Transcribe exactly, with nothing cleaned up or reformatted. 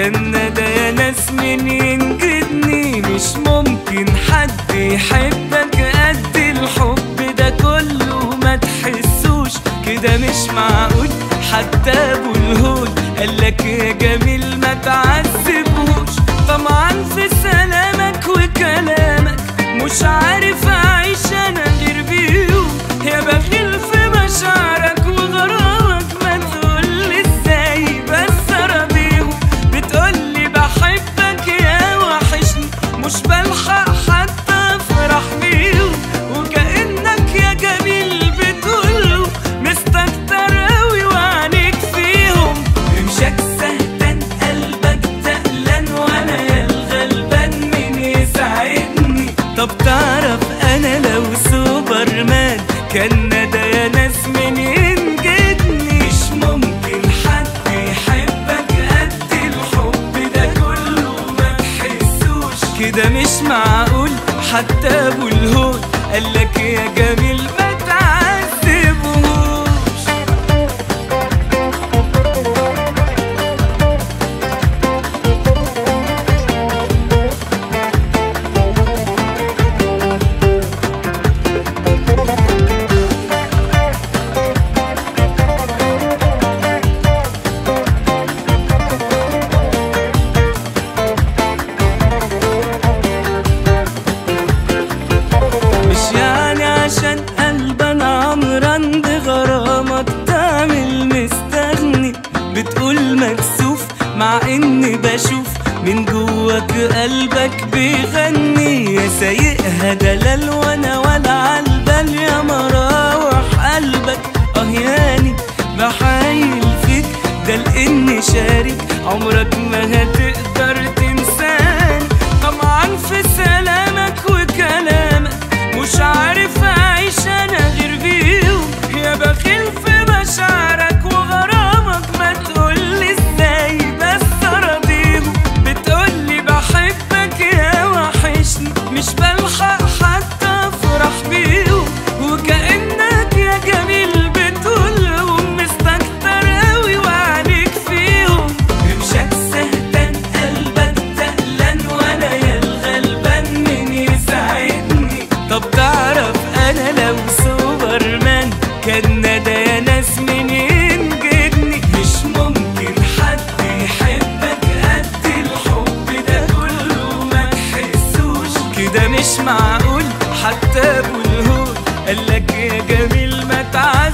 كان ندى يا ناس من ينجدني. مش ممكن حد يحبك قد الحب ده كله ما تحسوش كده، مش معقول. حتى ابو الهول قالك يا جميل ما تعذبهوش. طمعا في سلامك وكلامك مش عارف اعيش انا غير بيهم. يا بخيل في مشاعرك وغرامك ما تقولي ازاي بس ارضيهم. بتقولي بحبك يا وحشني مش بلحق حتى افرح بيهم. وكأنك يا جميل بتقوله مستكتر اوي وعنيك فيهم. امشاك سهتان قلبك تقلان وانا يا الغلبان مين يساعدني. طب تعرف انا لو سوبرمان كان ندى يا ناس من ينجدني. مش ممكن حد يحبك قد الحب ده كله ما تحسوش كده، مش معقول. حتى ابو الهول قالك يا جميل ما تعذبهوش. عشان قلبنا عمران بغرامك تعمل مستغني. بتقول مكسوف مع اني بشوف من جواك قلبك بيغني. يا سايقها دلال وانا ولا عالبال يا مراوح قلبك اهياني. بحايل فيك ده لاني شارك عمرك ما هتقدر تنساني. طمعا في سلامك وكلامك مش عارف اعيش انا غير بيهم. يا بخيل في مشاعرك وغرامك ما تقولي ازاي بس ارضيهم. بتقولي بحبك يا وحشني مش بلحق حتى افرح بيهم. وكأنك يا جميل بتقولهم مستكتر اوي وعنيك فيهم. امشاك سهتان قلبك تقلان وانا يا الغلبان مين يساعدني. طب تعرف انا لو سوبرمان كان ندى يا ناس من ينجدني. مش ممكن حد يحبك قد الحب ده كله ما تحسوش كده، مش معقول. حتى ابو الهول قالك يا جميل ما تعذبهوش.